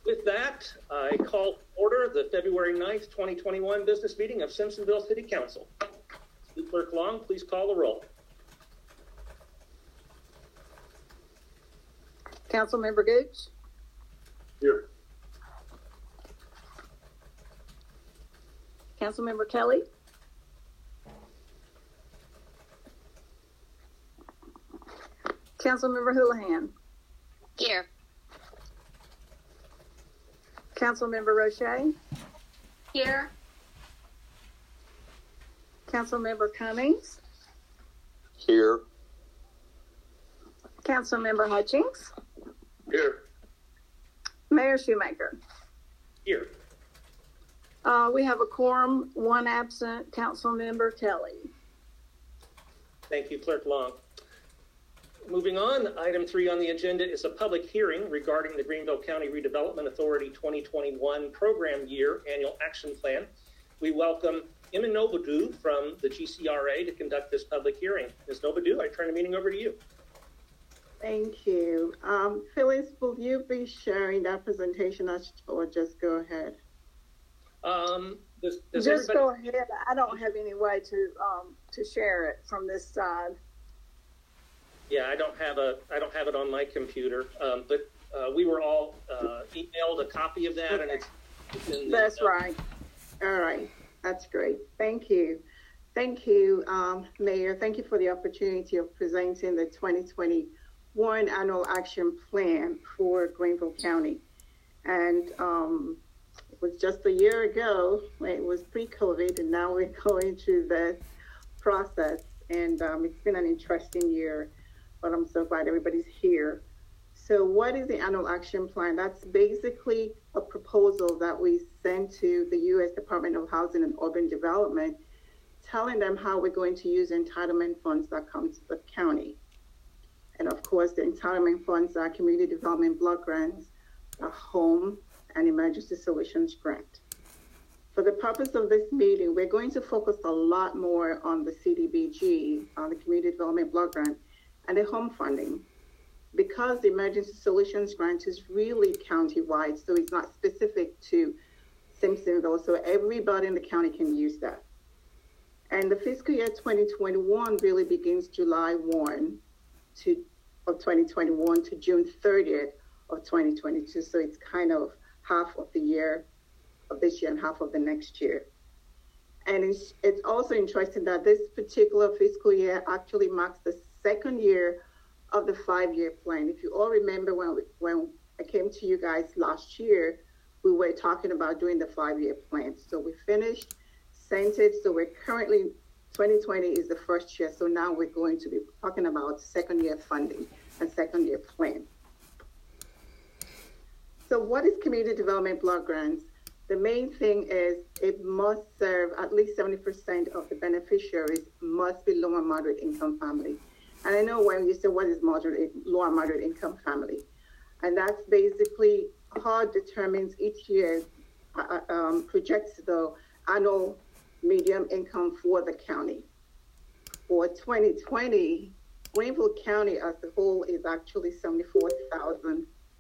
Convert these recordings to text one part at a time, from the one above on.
With that, I call to order the February 9th, 2021 business meeting of Simpsonville City Council. City Clerk Long, please call the roll. Councilmember Gooch. Here. Councilmember Kelly. Councilmember Houlihan. Here. Councilmember Roche. Here. Councilmember Cummings. Here. Councilmember Hutchings. Here. Mayor Shoemaker. Here. We have a quorum, one absent, Councilmember Kelly. Thank you, Clerk Long. Moving on, item 3 on the agenda is a public hearing regarding the Greenville County Redevelopment Authority 2021 Program Year Annual Action Plan. We welcome Emma Nobodou from the GCRA to conduct this public hearing. Ms. Nobodou, I turn the meeting over to you. Thank you. Phyllis, will you be sharing that presentation or just go ahead? Just go ahead. I don't have any way to share it from this side. Yeah, I don't have it on my computer, but we were all emailed a copy of that, okay. And it's in the, that's right. All right, that's great. Thank you, Mayor. Thank you for the opportunity of presenting the 2021 Annual Action Plan for Greenville County, and it was just a year ago. It was pre-COVID, and now we're going through the process, and it's been an interesting year. But I'm so glad everybody's here. So what is the Annual Action Plan? That's basically a proposal that we sent to the U.S. Department of Housing and Urban Development, telling them how we're going to use entitlement funds that come to the county. And of course, the entitlement funds are community development block grants, a home, and emergency solutions grant. For the purpose of this meeting, we're going to focus a lot more on the CDBG, on the community development block grant, and the home funding, because the emergency solutions grant is really county-wide, so it's not specific to Simpsonville, so everybody in the county can use that. And the fiscal year 2021 really begins July 1 of 2021 to June 30th of 2022, so it's kind of half of the year of this year and half of the next year. And it's also interesting that this particular fiscal year actually marks the second year of the 5-year plan. If you all remember when I came to you guys last year, we were talking about doing the 5-year plan. So we finished, sent it. So we're currently, 2020 is the first year. So now we're going to be talking about second year funding and second year plan. So what is community development block grants? The main thing is it must serve at least 70% of the beneficiaries must be low and moderate income family. And I know when you say what is low and moderate income family, and that's basically how it determines each year, projects the annual median income for the county. For 2020, Greenville County as a whole is actually $74,000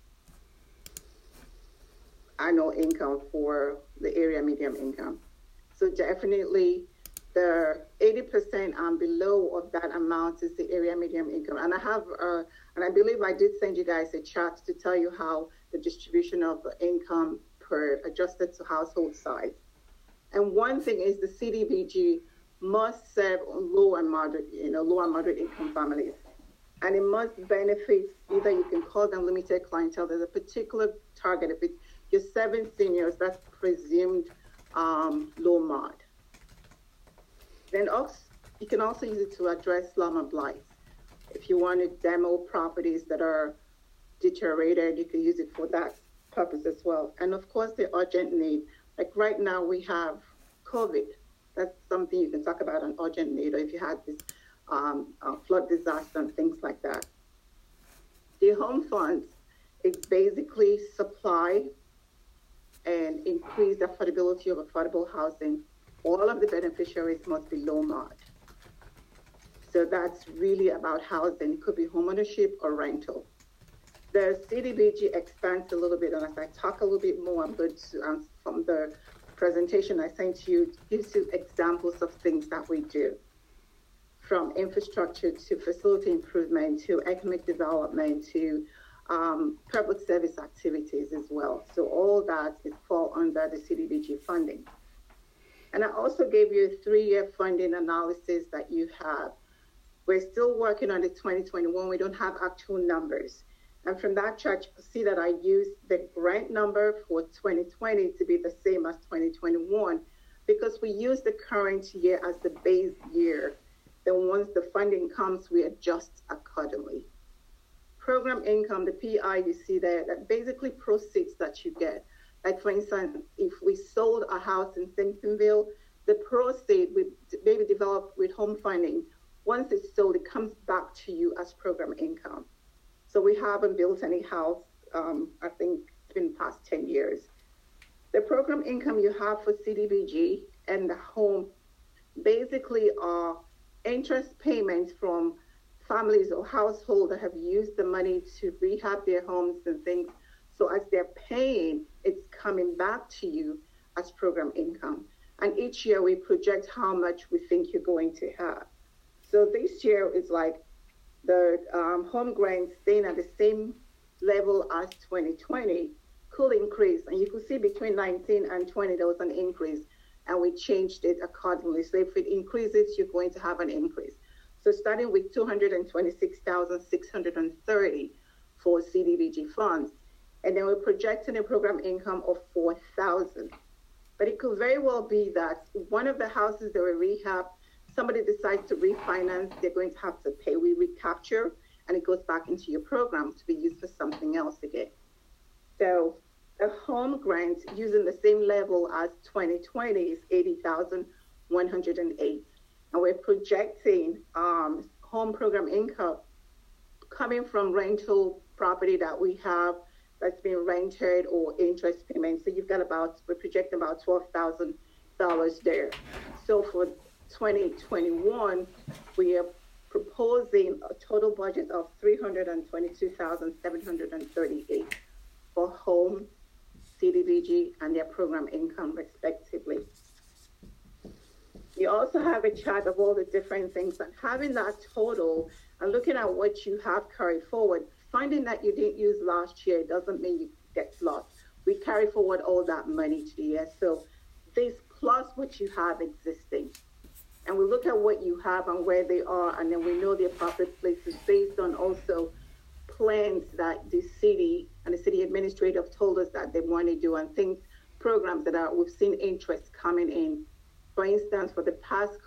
annual income for the area median income. So definitely the 80% and below of that amount is the area median income. And I have, and I believe I did send you guys a chart to tell you how the distribution of the income per adjusted to household size. And one thing is the CDBG must serve low and moderate income families. And it must benefit, either you can call them limited clientele, there's a particular target. If you're 7 seniors, that's presumed low mod. Then also, you can also use it to address slum and blight. If you want to demo properties that are deteriorated, you can use it for that purpose as well. And of course, the urgent need. Like right now, we have COVID. That's something you can talk about, an urgent need, or if you had this flood disaster and things like that. The home funds, it's basically supply and increase the affordability of affordable housing. All of the beneficiaries must be low mod. So that's really about housing. It could be homeownership or rental. the CDBG expands a little bit, and as I talk a little bit more, I'm going to, from the presentation I sent you, gives you examples of things that we do, from infrastructure to facility improvement to economic development to public service activities as well. So all that is fall under the CDBG funding. And I also gave you a 3-year funding analysis that you have. We're still working on the 2021. We don't have actual numbers. And from that chart, you can see that I used the grant number for 2020 to be the same as 2021 because we use the current year as the base year. Then once the funding comes, we adjust accordingly. Program income, the PI you see there, that basically proceeds that you get. Like for instance, if we sold a house in Simpsonville, the proceed with maybe developed with home funding, once it's sold, it comes back to you as program income. So we haven't built any house, I think it's been past 10 years. The program income you have for CDBG and the home basically are interest payments from families or households that have used the money to rehab their homes and things. So as they're paying, it's coming back to you as program income. And each year we project how much we think you're going to have. So this year is like the home grant staying at the same level as 2020 could increase. And you could see between 19 and 20, there was an increase, and we changed it accordingly. So if it increases, you're going to have an increase. So starting with 226,630 for CDBG funds, and then we're projecting a program income of 4,000. But it could very well be that one of the houses that were rehabbed, somebody decides to refinance, they're going to have to pay. We recapture, and it goes back into your program to be used for something else again. So the home grant using the same level as 2020 is 80,108. And we're projecting home program income coming from rental property that we have that's being rented or interest payments. So you've got we're projecting about $12,000 there. So for 2021, we are proposing a total budget of $322,738 for home, CDBG, and their program income respectively. You also have a chart of all the different things, and having that total and looking at what you have carried forward, finding that you didn't use last year doesn't mean you get lost. We carry forward all that money to the year. So this plus what you have existing. And we look at what you have and where they are, and then we know the appropriate places based on also plans that the city and the city administrator have told us that they want to do, and things, programs that we've seen interest coming in. For instance, for the past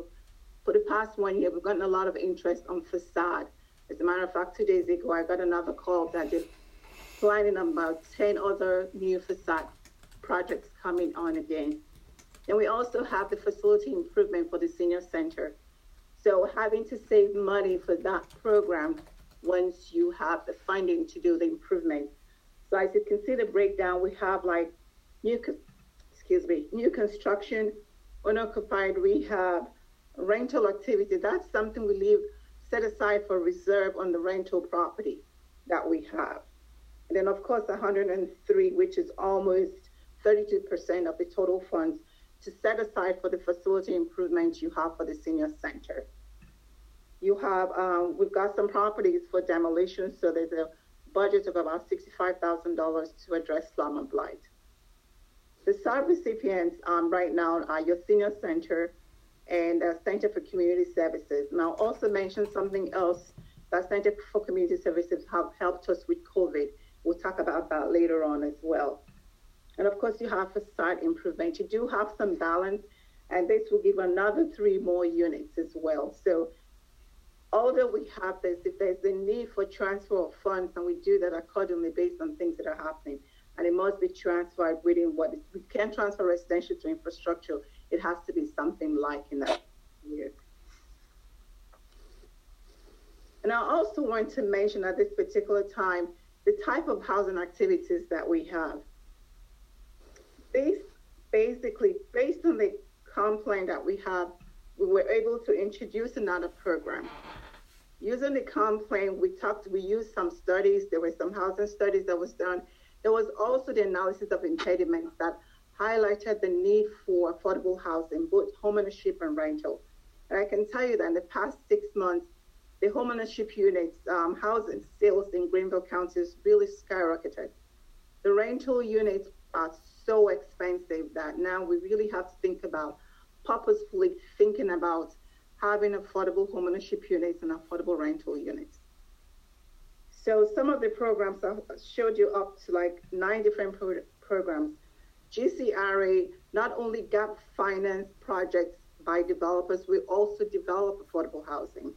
1 year, we've gotten a lot of interest on facade. As a matter of fact, 2 days ago, I got another call that they're planning about 10 other new facade projects coming on again. And we also have the facility improvement for the senior center. So having to save money for that program once you have the funding to do the improvement. So as you can see the breakdown, we have like new construction, unoccupied rehab, rental activity. That's something we set aside for reserve on the rental property that we have. And then of course, 103, which is almost 32% of the total funds to set aside for the facility improvements you have for the senior center. You have, we've got some properties for demolition, so there's a budget of about $65,000 to address slum and blight. The sub-recipients right now are your senior center and Center for Community Services. And I'll also mention something else that Center for Community Services have helped us with COVID. We'll talk about that later on as well. And of course, you have facade improvement. You do have some balance, and this will give another 3 more units as well. So although we have this, if there's a need for transfer of funds, and we do that accordingly based on things that are happening, and it must be transferred within we can't transfer residential to infrastructure. It has to be something like in that year. And I also want to mention at this particular time, the type of housing activities that we have. These basically, based on the complaint that we have, we were able to introduce another program. using the comp plan, we used some studies. There were some housing studies that was done. There was also the analysis of impediments that highlighted the need for affordable housing, both homeownership and rental. And I can tell you that in the past 6 months, the homeownership units, housing sales in Greenville County has really skyrocketed. The rental units are so expensive that now we really have to think about purposefully thinking about having affordable homeownership units and affordable rental units. So some of the programs I showed you up to like 9 different programs. GCRA not only gap finance projects by developers, we also develop affordable housing.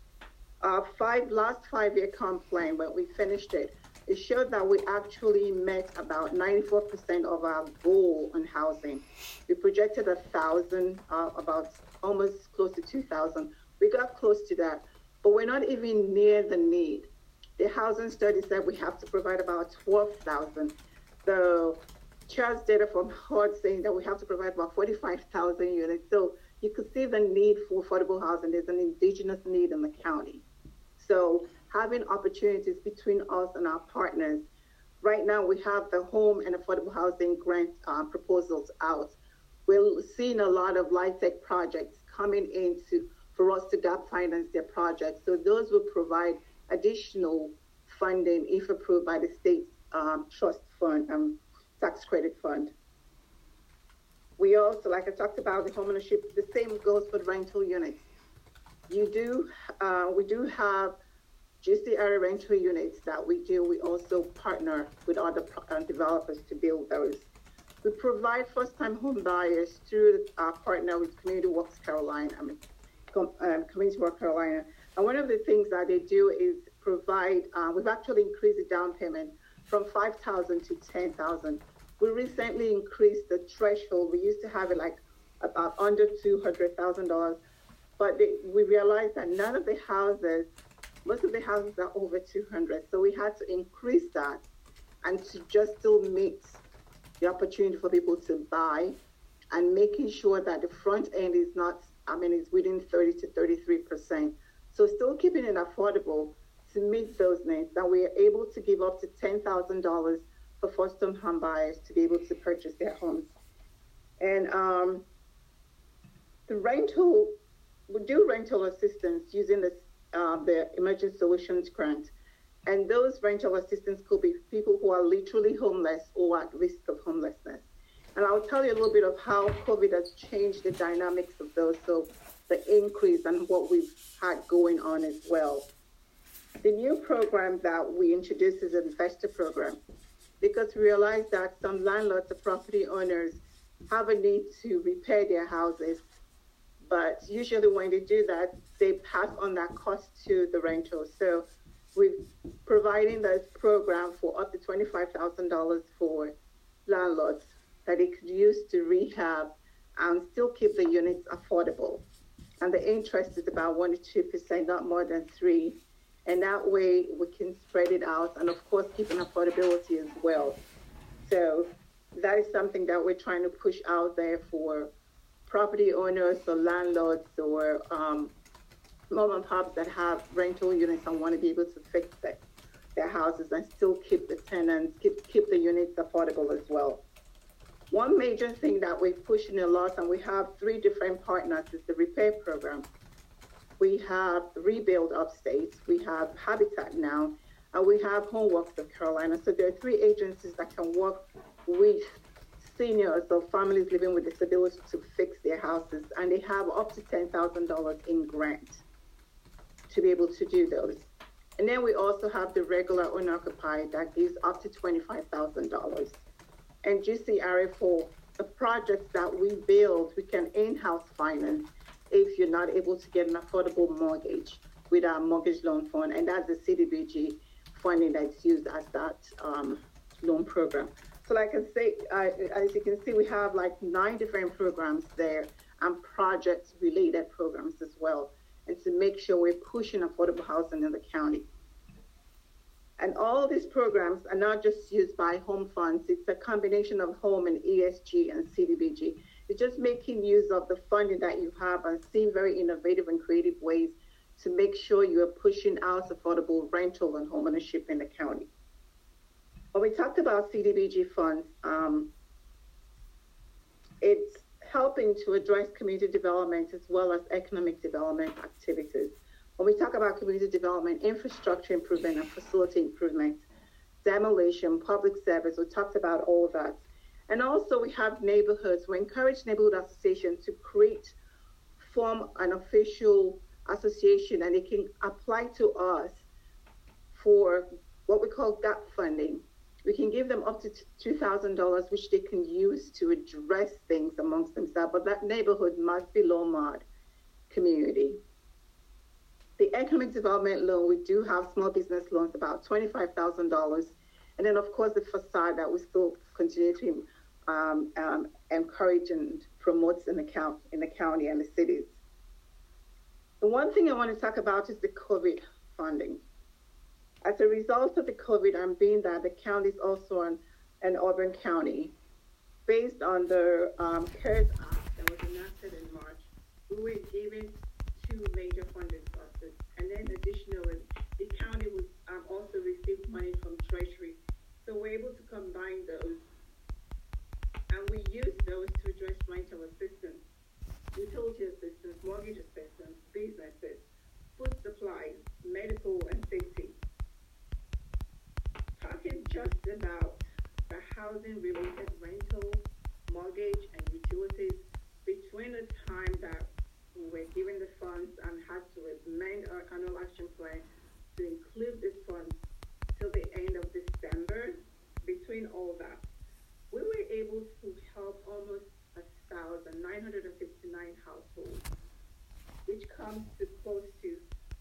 Last 5-year comp plan, when we finished it, it showed that we actually met about 94% of our goal on housing. We projected 1,000, about almost close to 2,000. We got close to that, but we're not even near the need. The housing study said we have to provide about 12,000. The CHARS data from HUD saying that we have to provide about 45,000 units. So you could see the need for affordable housing. There's an indigenous need in the county. So having opportunities between us and our partners. Right now we have the home and affordable housing grant proposals out. We're seeing a lot of LIHTC projects coming in for us to gap finance their projects. So those will provide additional funding if approved by the state trust fund, tax credit fund. We also, like I talked about, the homeownership, the same goes for the rental units. We do have GCRA rental units that we do. We also partner with other developers to build those. We provide first-time home buyers through our partner with Community Works Carolina, Community Works Carolina. And one of the things that they do is provide, we've actually increased the down payment from $5,000 to $10,000. We recently increased the threshold. We used to have it like about under $200,000, but we realized that none of the houses, most of the houses are over 200. So we had to increase that and to just still meet the opportunity for people to buy and making sure that the front end is not, is within 30 to 33%. So still keeping it affordable to meet those needs, that we are able to give up to $10,000 for first-time home buyers to be able to purchase their homes. And the rental, we do rental assistance using the Emergency Solutions Grant. And those rental assistance could be people who are literally homeless or at risk of homelessness. And I'll tell you a little bit of how COVID has changed the dynamics of those, so the increase and what we've had going on as well. The new program that we introduced is an investor program, because we realized that some landlords or property owners have a need to repair their houses, but usually when they do that, they pass on that cost to the rental. So we're providing this program for up to $25,000 for landlords that they could use to rehab and still keep the units affordable. And the interest is about 1 to 2%, not more than 3%. And that way we can spread it out and of course keeping affordability as well. So that is something that we're trying to push out there for property owners or landlords or mom and pops that have rental units and want to be able to fix their houses and still keep the tenants, keep the units affordable as well. One major thing that we're pushing a lot, and we have 3 different partners, is the repair program. We have Rebuild Upstate, we have Habitat Now, and we have Homeworks of Carolina. So there are 3 agencies that can work with seniors or families living with disabilities to fix their houses, and they have up to $10,000 in grant to be able to do those. And then we also have the regular owner-occupied that gives up to $25,000. And GCRA, for the projects that we build, we can in-house finance if you're not able to get an affordable mortgage with our mortgage loan fund, and that's the CDBG funding that's used as that loan program. So like I say, as you can see, we have like 9 different programs there and project-related programs as well, and to make sure we're pushing affordable housing in the county. And all these programs are not just used by home funds. It's a combination of home and ESG and CDBG. It's just making use of the funding that you have and seeing very innovative and creative ways to make sure you are pushing out affordable rental and homeownership in the county. When we talked about CDBG funds, it's helping to address community development as well as economic development activities. When we talk about community development, infrastructure improvement and facility improvement, demolition, public service, we talked about all of that. And also we have neighborhoods. We encourage neighborhood associations to form an official association, and they can apply to us for what we call gap funding. We can give them up to $2,000, which they can use to address things amongst themselves, but that neighborhood must be low mod community. The economic development loan, we do have small business loans, about $25,000. And then of course the facade that we still continue to encourage and promote in the county and the cities. The one thing I want to talk about is the COVID funding. As a result of the COVID, and being that the county is also an urban county, based on the CARES Act that was enacted in March, we were given two major funding sources. And then additionally, the county was also received money from Treasury. So we're able to combine those. And we use those to address rental assistance, utility assistance, mortgage assistance, businesses, food supplies, medical and safety. Talking just about the housing related rental, mortgage and utilities, between the time that we were given the funds and had to amend our annual action plan to include these funds till the end of December, between all that, we were able to help almost 1,959 households, which comes to close to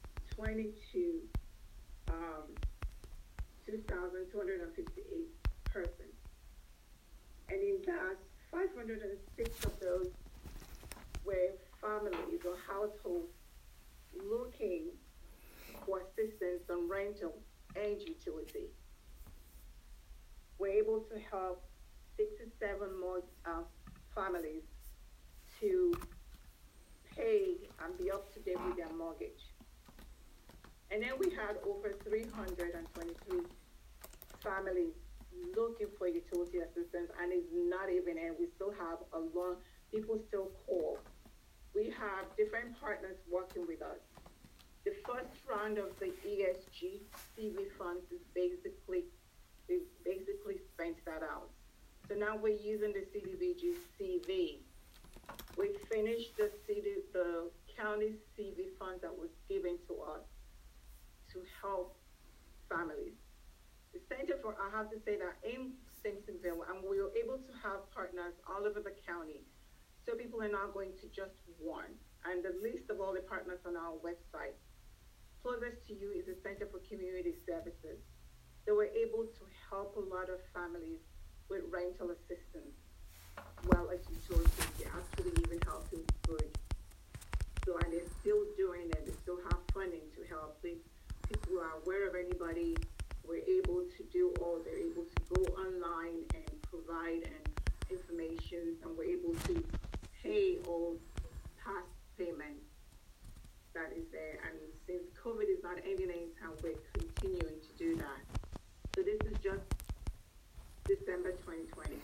2,258 persons. And in that, 506 of those were families or households looking for assistance on rental and utility. We're able to help 67 more families to pay and be up to date with their mortgage. And then we had over 323 families looking for utility assistance, and it's not even, and we still have a lot, people still call. We have different partners working with us. The first round of the ESG CV funds is basically spent that out. So now we're using the CDBG CV. We finished the county CV fund that was given to us to help families. The center for, I have to say that in Simpsonville, and we were able to have partners all over the county. So people are not going to just one. And the list of all the partners on our website. Closest to you is the Center for Community Services. They were able to help a lot of families with rental assistance, well as utilities. They actually even help with food. So, and they're still doing it. They still have funding to help. People are aware of anybody. We're able to do all. They're able to go online and provide information, and we're able to pay all past payments that is there. And since COVID is not ending anytime, we're continuing to do that. So this is just December 2020.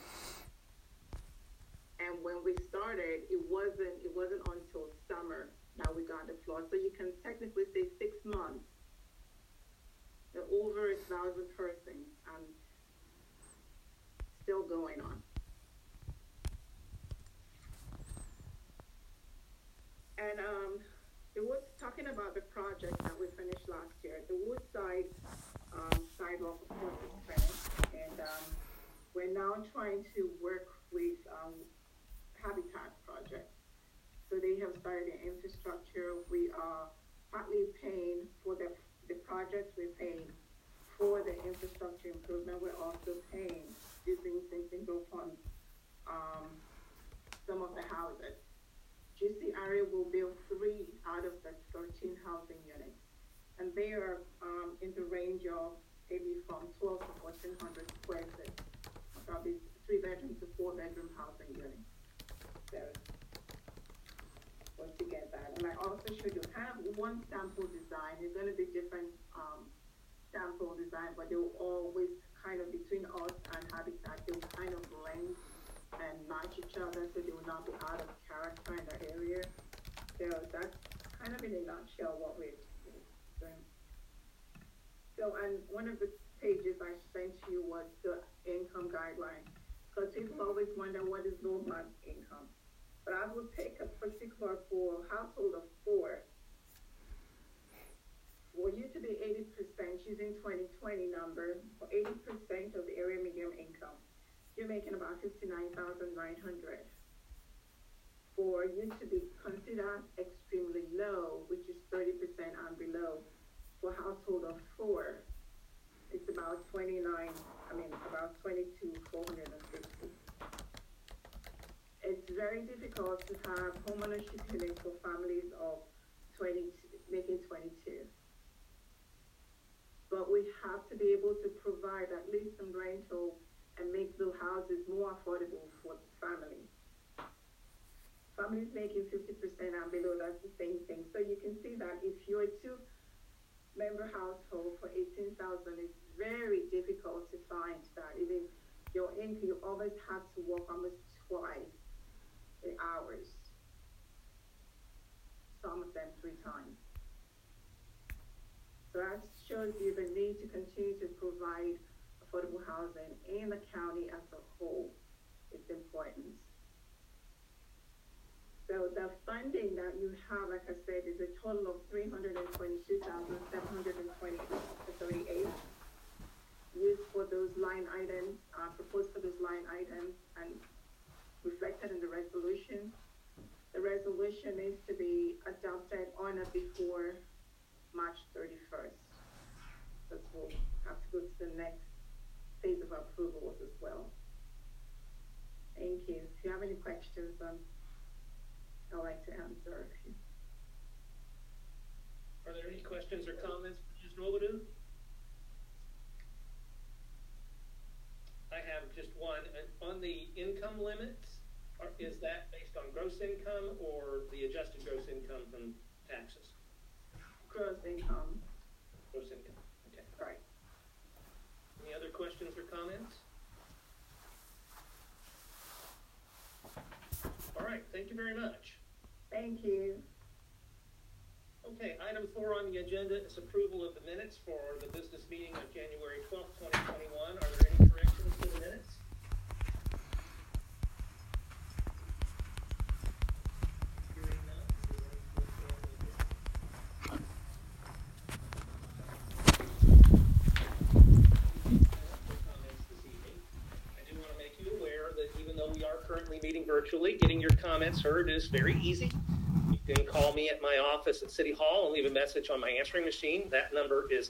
And when we started, it wasn't until summer that we got the flood. So you can technically say 6 months. There are over 1,000 persons still going on. And it was talking about the project that we finished last year. The Woodside sidewalk, of course, is finished. And we're now trying to work with Habitat project. So they have started the infrastructure. We are partly paying for the projects. We're paying for the infrastructure improvement. We're also paying, using single funds, some of the houses. GC area will build 3 out of the 13 housing units. And they are in the range of maybe from 12 to 1,400 square feet. Probably 3-bedroom to 4-bedroom housing units. There. put to get that. And I also showed you kind of one sample design. It's going to be different sample design, but they will always kind of between us and Habitat, they will kind of blend and match each other, so they will not be out of character in the area. So that's kind of in a nutshell what we're doing. So, and one of the pages I sent you was the income guideline, because people always wonder what is normal income. But I will take a particular for household of 4. For you to be 80% using 2020 number, for 80% of the area median income, you're making about $59,900. For you to be considered extremely low, which is 30% and below, for household of 4, it's about about $22,450. It's very difficult to have homeownership units for families of 20, making 22. But we have to be able to provide at least some rental and make the houses more affordable for the family. Families making 50% and below, that's the same thing. So you can see that if you're a 2-member household for $18,000, it's very difficult to find that. Even your income, you always have to work almost twice the hours. Some of them 3 times. So that shows you the need to continue to provide affordable housing in the county as a whole. It's important. So the funding that you have, like I said, is a total of $322,738 used for those line items, proposed for those line items, and reflected in the resolution. The resolution needs to be adopted on or before March 31st. So we'll have to go to the next phase of approvals as well. Thank you. If you have any questions, I'd like to answer. Are there any questions or comments for Ms. Robidoux? I have just one. On the income limits, is that based on gross income or the adjusted gross income from taxes? Gross income. Gross income, okay. Right. Any other questions or comments? All right, thank you very much. Thank you. Okay, item 4 on the agenda is approval of the minutes for the business meeting of January 12th, 2021. Are there any corrections to the minutes? Hearing none, is there any comments this evening? I do want to make you aware that even though we are currently meeting virtually, getting your comments heard is very easy. You can call me at my office at City Hall and leave a message on my answering machine. That number is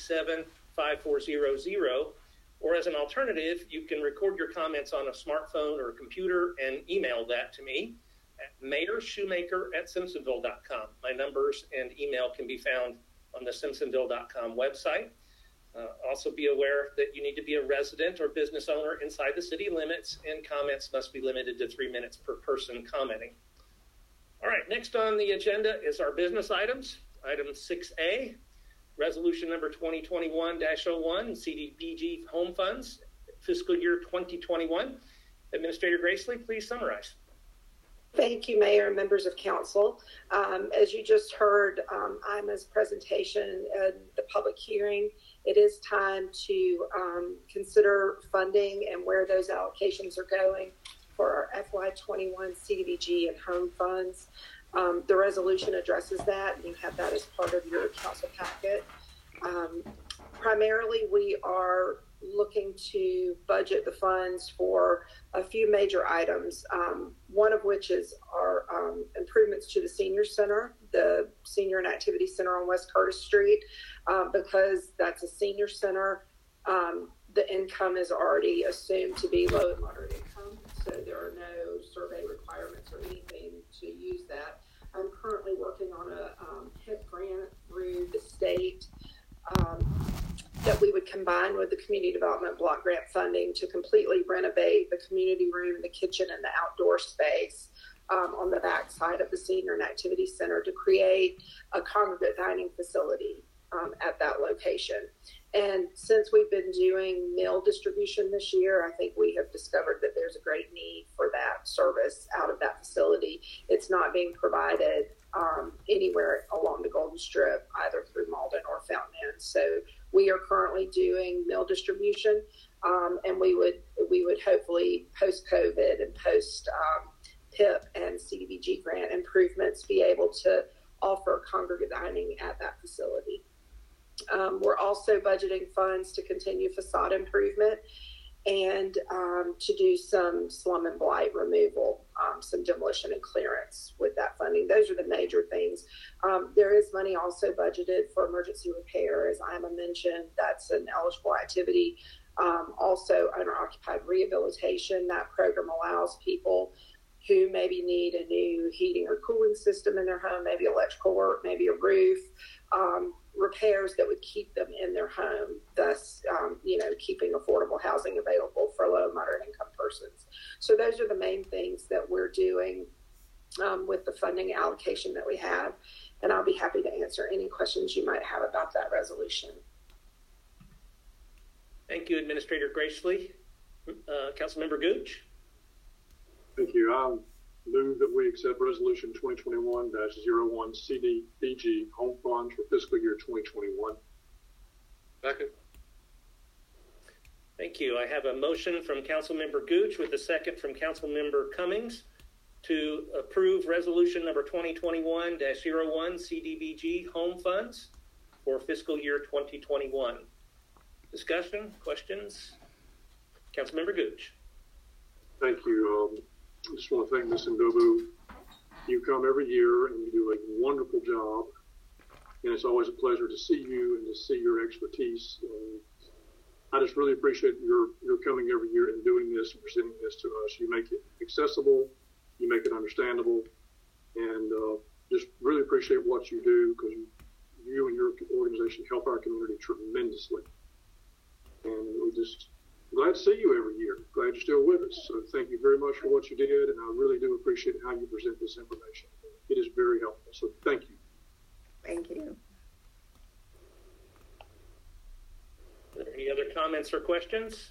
967-5400. Or as an alternative, you can record your comments on a smartphone or a computer and email that to me at mayorshoemaker@simpsonville.com. My numbers and email can be found on the simpsonville.com website. Also be aware that you need to be a resident or business owner inside the city limits, and comments must be limited to 3 minutes per person commenting. All right, next on the agenda is our business items. Item 6A, resolution number 2021-01, CDBG Home Funds, fiscal year 2021. Administrator Gracely, please summarize. Thank you, Mayor and members of council. As you just heard Ima's presentation and the public hearing, it is time to consider funding and where those allocations are going for our FY21 CDBG and home funds. The resolution addresses that, and you have that as part of your council packet. Primarily, we are looking to budget the funds for a few major items, one of which is our improvements to the senior center, the senior and activity center on West Curtis Street. Because that's a senior center, the income is already assumed to be low and moderate income, so there are no survey requirements or anything to use that. I'm currently working on a HIP grant through the state that we would combine with the community development block grant funding to completely renovate the community room, the kitchen, and the outdoor space on the back side of the Senior and Activity Center to create a congregate dining facility at that location. And since we've been doing meal distribution this year, I think we have discovered that there's a great need for that service out of that facility. It's not being provided anywhere along the Golden Strip, either through Malden or Fountain Inn. So we are currently doing meal distribution, and we would hopefully post-COVID and post PIP and CDBG grant improvements be able to offer congregate dining at that facility. We're also budgeting funds to continue facade improvement and to do some slum and blight removal, some demolition and clearance with that funding. Those are the major things. There is money also budgeted for emergency repair, as Ima mentioned. That's an eligible activity. Also, owner-occupied rehabilitation. That program allows people who maybe need a new heating or cooling system in their home, maybe electrical work, maybe a roof, repairs that would keep them in their home, thus, keeping affordable housing available for low and moderate income persons. So those are the main things that we're doing with the funding allocation that we have. And I'll be happy to answer any questions you might have about that resolution. Thank you, Administrator Gracely. Councilmember Gooch. Thank you. I move that we accept Resolution 2021-01 CDBG Home Funds for fiscal year 2021. Second. Thank you. I have a motion from Councilmember Gooch with a second from Councilmember Cummings to approve Resolution number 2021-01 CDBG Home Funds for fiscal year 2021. Discussion, questions? Councilmember Gooch. Thank you. I just want to thank Ms. Ndobu. You come every year and you do a wonderful job. And it's always a pleasure to see you and to see your expertise. I just really appreciate your coming every year and doing this and presenting this to us. You make it accessible, you make it understandable, and just really appreciate what you do, because you and your organization help our community tremendously. And we're just glad to see you every year. Glad you're still with us. So thank you very much for what you did, and I really do appreciate how you present this information. It is very helpful. So thank you. Thank you. Are there any other comments or questions?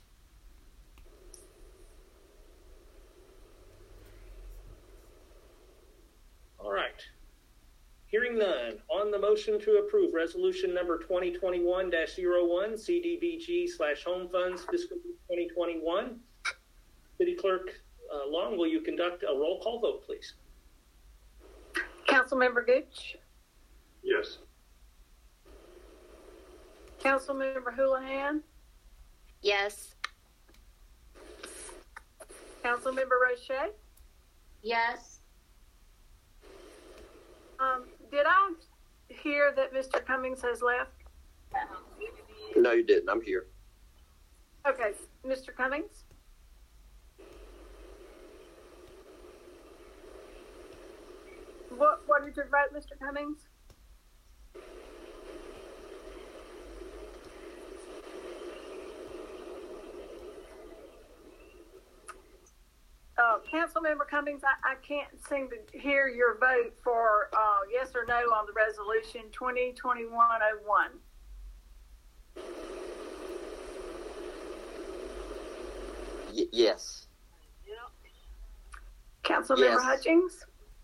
All right. Hearing none, on the motion to approve Resolution number 2021-01 CDBG/Home Funds fiscal 2021, City Clerk Long, will you conduct a roll call vote, please? Councilmember Gooch, Yes. Councilmember Houlihan, Yes. Councilmember Roche. Yes. Did I hear that Mr. Cummings has left? No, you didn't. I'm here. Okay, Mr. Cummings? What did you vote, Mr. Cummings? Councilmember Cummings, I can't seem to hear your vote for yes or no on the resolution 2021-01. Yes. Councilmember Yes. Hutchings?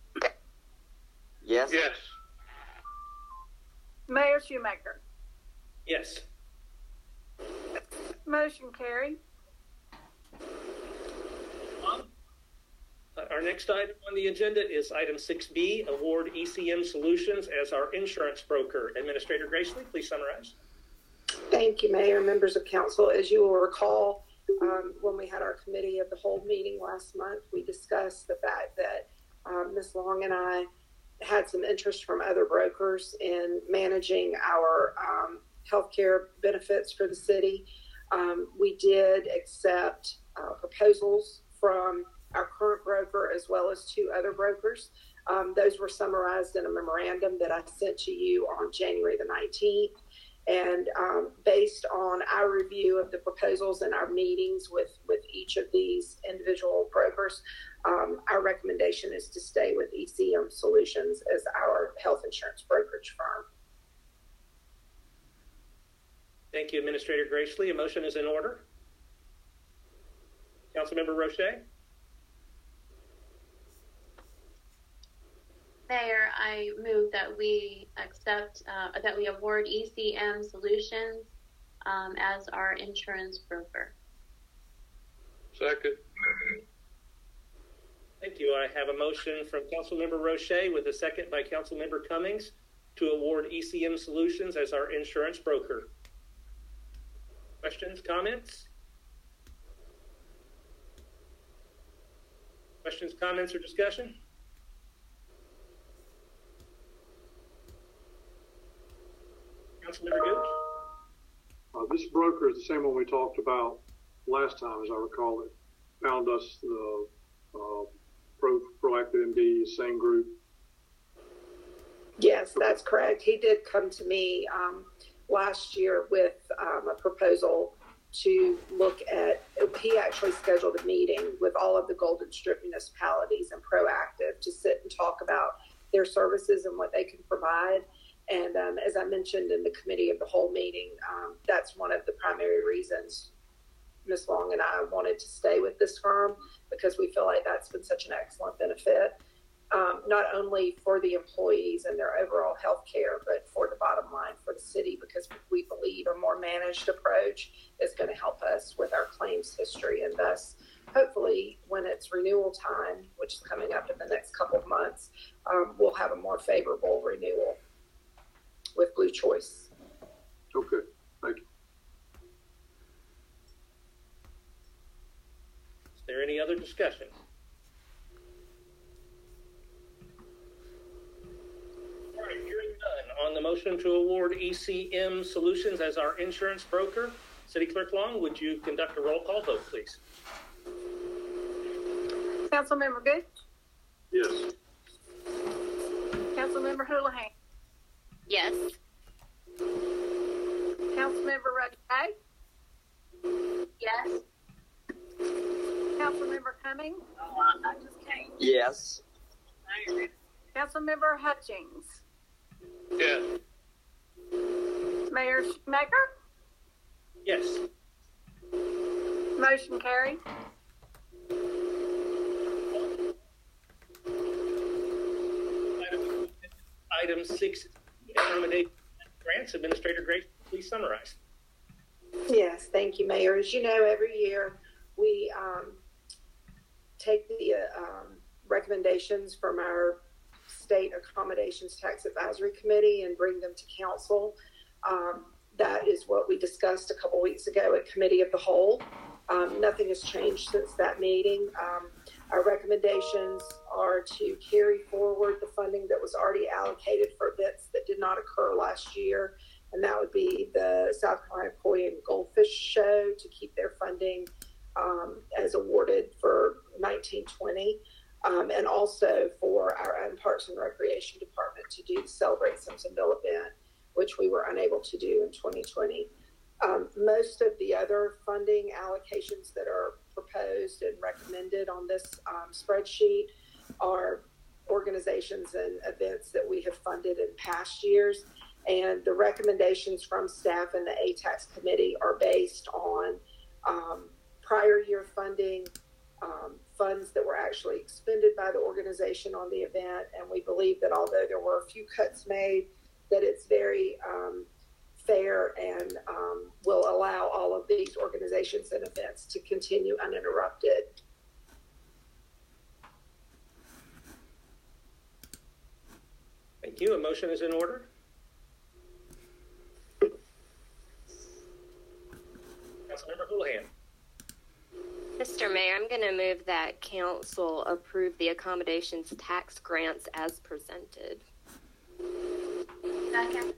Yes. Yes. Mayor Shoemaker? Yes. Motion carried. Our next item on the agenda is item 6B, award ECM Solutions as our insurance broker. Administrator Gracely, please summarize. Thank you, Mayor, members of council. As you will recall, when we had our committee of the whole meeting last month, we discussed the fact that Ms. Long and I had some interest from other brokers in managing our healthcare benefits for the city. We did accept proposals from our current broker as well as 2 other brokers. Those were summarized in a memorandum that I sent to you on January the 19th. And based on our review of the proposals and our meetings with each of these individual brokers, our recommendation is to stay with ECM Solutions as our health insurance brokerage firm. Thank you, Administrator Gracely. A motion is in order. Councilmember Roche? Mayor, I move that we accept, that we award ECM Solutions as our insurance broker. Second. Thank you. I have a motion from Councilmember Roche with a second by Councilmember Cummings to award ECM Solutions as our insurance broker. Questions, comments? Questions, comments, or discussion? Councilmember Gooch? This broker is the same one we talked about last time, as I recall it. Found us the Proactive MD, same group. Yes, that's correct. He did come to me last year with a proposal to look at, he actually scheduled a meeting with all of the Golden Strip municipalities and Proactive to sit and talk about their services and what they can provide. And as I mentioned in the committee of the whole meeting, that's one of the primary reasons Ms. Long and I wanted to stay with this firm, because we feel like that's been such an excellent benefit, not only for the employees and their overall health care, but for the bottom line for the city, because we believe a more managed approach is going to help us with our claims history, and thus hopefully when it's renewal time, which is coming up in the next couple of months, we'll have a more favorable renewal with Blue Choice. Okay, thank you. Is there any other discussion? All right, hearing none. On the motion to award ECM Solutions as our insurance broker, City Clerk Long, would you conduct a roll call vote, please? Councilmember Gooch? Yes. Councilmember Houlihan? Yes. Councilmember Roche? Yes. Councilmember Cummings? Yes. Councilmember Hutchings? Yes. Mayor Shoemaker? Yes. Motion carried. Item 6, accommodation grants. Administrator Grace, please summarize. Yes, thank you, Mayor. As you know, every year we take the recommendations from our State Accommodations Tax Advisory Committee and bring them to council. That is what we discussed a couple weeks ago at Committee of the Whole. Nothing has changed since that meeting. Our recommendations are to carry forward the funding that was already allocated for events that did not occur last year, and that would be the South Carolina Koi and Goldfish Show, to keep their funding as awarded for 1920, and also for our own Parks and Recreation Department to do the Celebrate Simpsonville event, which we were unable to do in 2020. Most of the other funding allocations that are proposed and recommended on this spreadsheet are organizations and events that we have funded in past years. And the recommendations from staff and the ATAX committee are based on prior year funding, funds that were actually expended by the organization on the event. And we believe that although there were a few cuts made, that it's very fair and will allow all of these organizations and events to continue uninterrupted. Thank you. A motion is in order. Councilmember Houlihan. Mr. Mayor, I'm going to move that council approve the accommodations tax grants as presented. Second.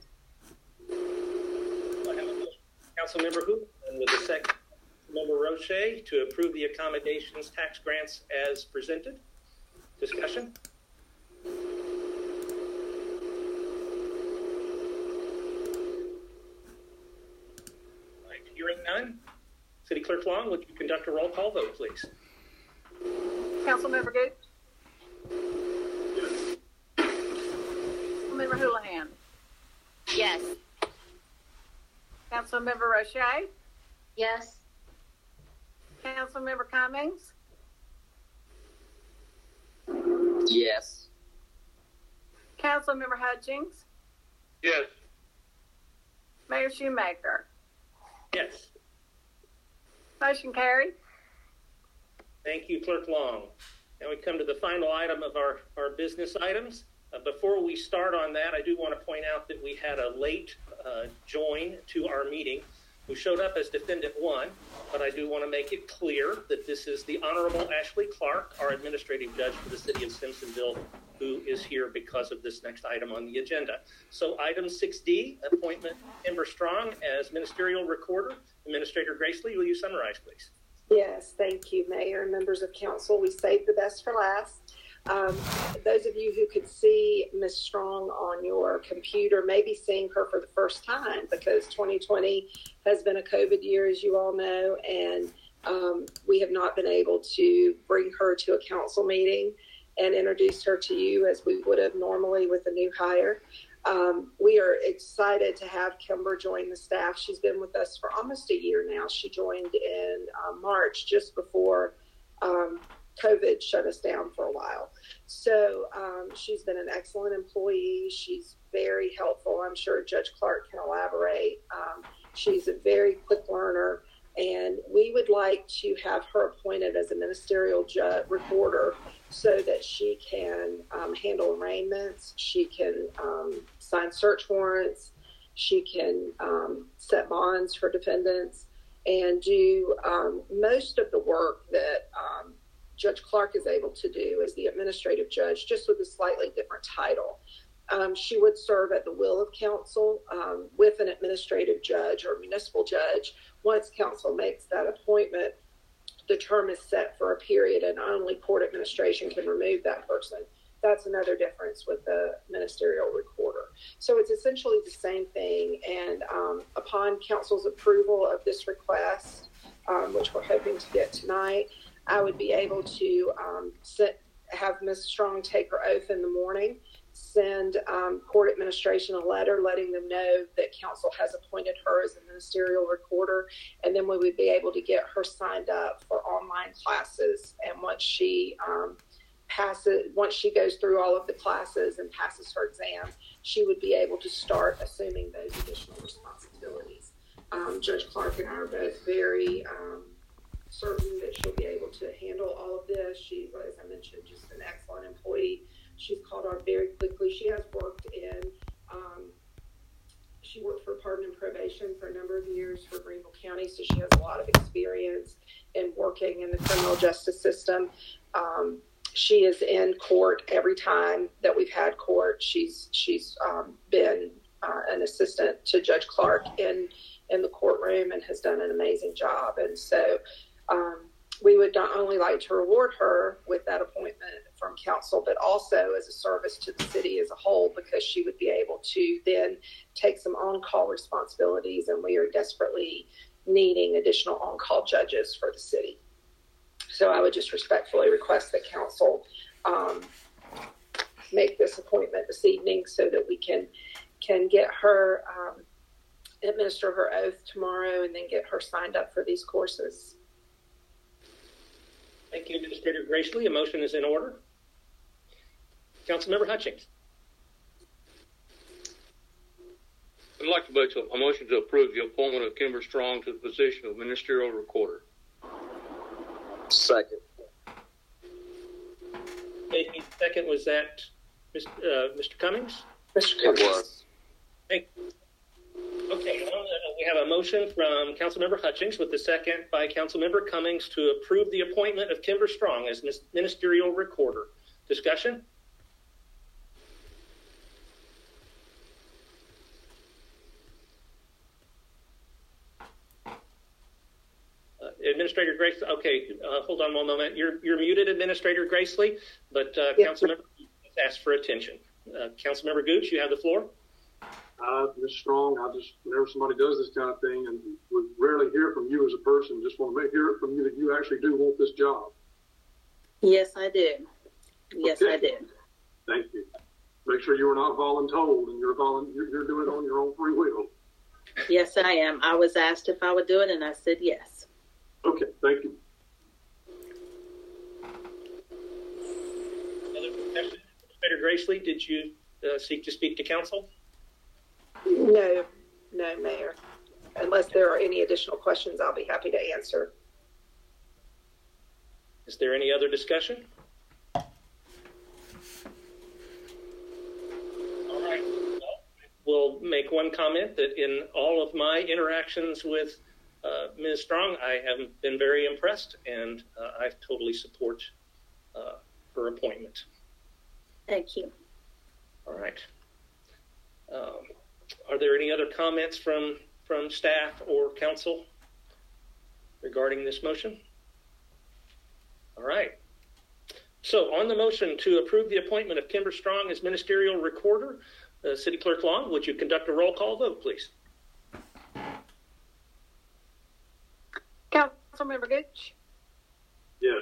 I have a motion. Councilmember Houlihan with a second. Member Roche to approve the accommodations tax grants as presented. Discussion. Hearing none. City Clerk Long, would you conduct a roll call vote, please? Councilmember Gooch? Councilmember Houlihan? Yes. Councilmember Roche? Yes. Councilmember Cummings? Yes. Councilmember Hutchings? Yes. Mayor Shoemaker? Yes. Motion carried. Thank you, Clerk Long. Now we come to the final item of our business items. Before we start on that, I do want to point out that we had a late join to our meeting who showed up as Defendant 1, but I do want to make it clear that this is the Honorable Ashley Clark, our Administrative Judge for the City of Simpsonville, who is here because of this next item on the agenda. So item 6D, appointment of Kimber Strong as Ministerial Recorder. Administrator Gracely, will you summarize, please? Yes, thank you, Mayor and members of council. We saved the best for last. Those of you who could see Ms. Strong on your computer may be seeing her for the first time because 2020 has been a COVID year, as you all know, and we have not been able to bring her to a council meeting and introduce her to you as we would have normally with a new hire. We are excited to have Kimber join the staff. She's been with us for almost a year now. She joined in March, just before COVID shut us down for a while. So she's been an excellent employee. She's very helpful. I'm sure Judge Clark can elaborate. She's a very quick learner, and we would like to have her appointed as a ministerial recorder so that she can handle arraignments, she can sign search warrants, she can set bonds for defendants, and do most of the work that Judge Clark is able to do as the administrative judge, just with a slightly different title. She would serve at the will of council with an administrative judge or municipal judge. Once council makes that appointment, the term is set for a period and only court administration can remove that person. That's another difference with the ministerial recorder. So it's essentially the same thing. And upon council's approval of this request, which we're hoping to get tonight, I would be able to have Ms. Strong take her oath in the morning, send court administration a letter letting them know that council has appointed her as a ministerial recorder, and then we would be able to get her signed up for online classes. And once she goes through all of the classes and passes her exam, she would be able to start assuming those additional responsibilities. Judge Clark and I are both very certain that she'll be able to handle all of this. She, as I mentioned, just an excellent employee. She's caught on very quickly. She has worked in, she worked for pardon and probation for a number of years for Greenville County, so she has a lot of experience in working in the criminal justice system. She is in court every time that we've had court. She's been an assistant to Judge Clark in the courtroom and has done an amazing job. And so we would not only like to reward her with that appointment from council, but also as a service to the city as a whole, because she would be able to then take some on-call responsibilities, and we are desperately needing additional on-call judges for the city. So I would just respectfully request that council make this appointment this evening so that we can get her, administer her oath tomorrow, and then get her signed up for these courses. Thank you, Administrator Gracely. A motion is in order. Councilmember Hutchings. I'd like to make a motion to approve the appointment of Kimber Strong to the position of ministerial recorder. Second. Thank you. Second, was that Mr. Cummings? Mr. Cummings. It was. Thank you. Okay, we have a motion from Councilmember Hutchings with the second by Councilmember Cummings to approve the appointment of Kimber Strong as ministerial recorder. Discussion? Administrator Grace, okay, hold on one moment. You're muted, Administrator Gracely, but Councilmember asked for attention. Councilmember Gooch, you have the floor. Ms. Strong, whenever somebody does this kind of thing, and we rarely hear from you as a person, just want to hear it from you that you actually do want this job. Yes, I do. Yes, okay. I do. Thank you. Make sure you are not voluntold and you're doing it on your own free will. Yes, I am. I was asked if I would do it, and I said yes. Okay, thank you. Other questions? Administrator Gracely, did you seek to speak to council? No, Mayor. Unless there are any additional questions, I'll be happy to answer. Is there any other discussion? All right. We'll make one comment that in all of my interactions with Ms. Strong, I have been very impressed, and I totally support her appointment. Thank you. All right. Are there any other comments from staff or council regarding this motion? All right. So on the motion to approve the appointment of Kimber Strong as ministerial recorder, City Clerk Long, would you conduct a roll call vote, please? Councilmember Gooch, Yes.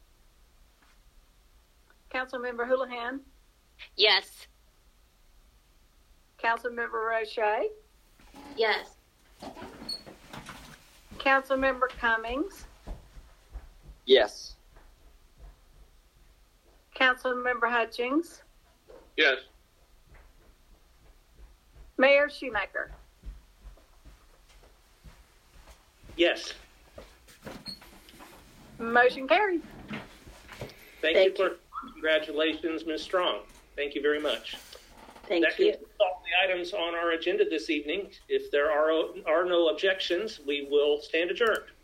Councilmember Houlihan, Yes. Councilmember Roche, Yes. Councilmember Cummings, Yes. Councilmember Hutchings, Yes. Mayor Shoemaker. Yes. Motion carried. Thank you, Clerk. Congratulations, Ms. Strong. Thank you very much. Thank That you. concludes all the items on our agenda this evening. If there are no objections, we will stand adjourned.